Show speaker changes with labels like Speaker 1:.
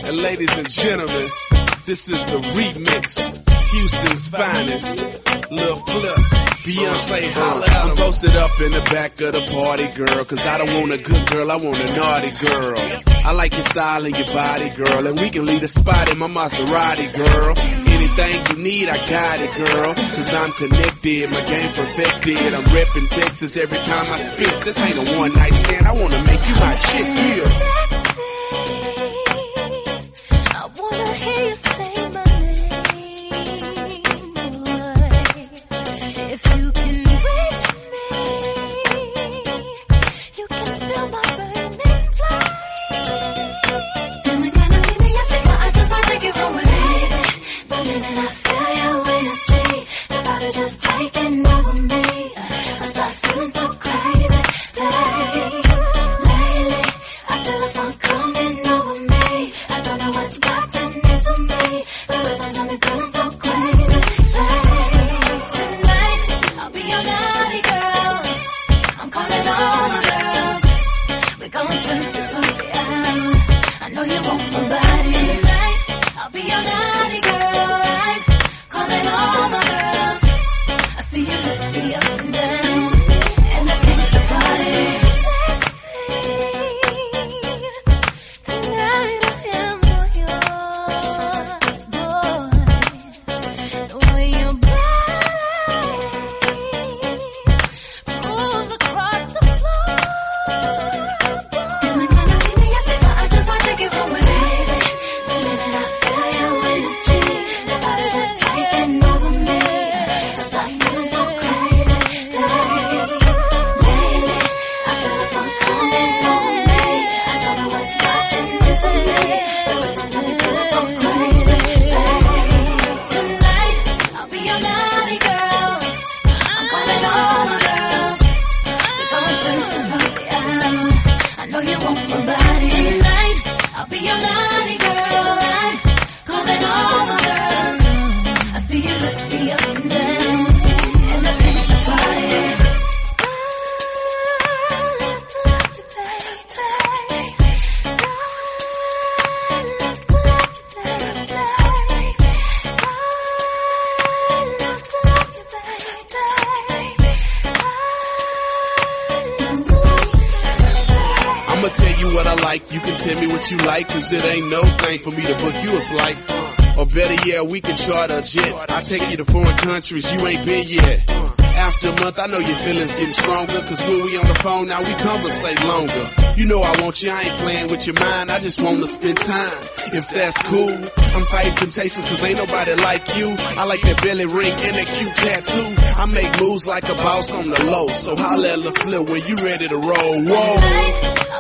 Speaker 1: And ladies and gentlemen, this is the remix, Houston's finest, Lil Flip, Beyonce, holla at 'em. I'm posted up in the back of the party, girl, cause I don't want a good girl, I want a naughty girl. I like your style and your body, girl, and we can leave the spot in my Maserati, girl. Anything you need, I got it, girl, cause I'm connected, my game perfected. I'm reppin' Texas every time I spit. This ain't a one night stand, I wanna make you my chick, yeah.
Speaker 2: I wanna hear you say my name, boy. If you can reach me, you can feel my burning flame. You're the kind of feeling I see, but I just might take you home with me. The minute I feel your energy, the vibe is just taking over me. I start feeling so crazy, babe. Lately, I feel the funk coming over me. I don't know what's gotten into me. The rhythm's got me feeling so crazy, babe. Tonight, I'll be your naughty girl. I'm calling all the girls. We're gonna turn this party out. I know you want my body. Tonight, I'll be your naughty girl. I'm calling all the girls. I see you look me up and down, and I think the party sexy. Tonight I am all yours, boy. The way your body moves across the floor, boy. And the kind of feeling I see, but I just might take you home with me. The minute I feel your energy, the vibe is just taking over me. I start feeling so crazy, babe. Lately, I feel the funk coming over me. I don't know what's gotten into me. The rhythm's got me feeling so crazy, babe. Tonight, I'll be your naughty girl. I'm calling all the girls. We're gonna turn this party out. I know you want my body. Tonight, I'll be your naughty girl. I'm calling all the girls. I see you look me up and down, and I think the party. I love to love you, baby. I love to love you, baby. I love to love you, baby.
Speaker 1: I'ma tell you what I like, you can tell me what you like, cause it ain't no thing for me to book you a flight. Or better yet, we can charter a jet. I take you to foreign countries you ain't been yet. After a month, I know your feelings getting stronger, cause when we on the phone now, we conversate longer. You know I want you, I ain't playing with your mind, I just wanna spend time. If that's cool, I'm fighting temptations cause ain't nobody like you. I like that belly ring and that cute tattoo. I make moves like a boss on the low, so holla at Lil Flip when you ready to roll. Whoa.
Speaker 2: Tonight,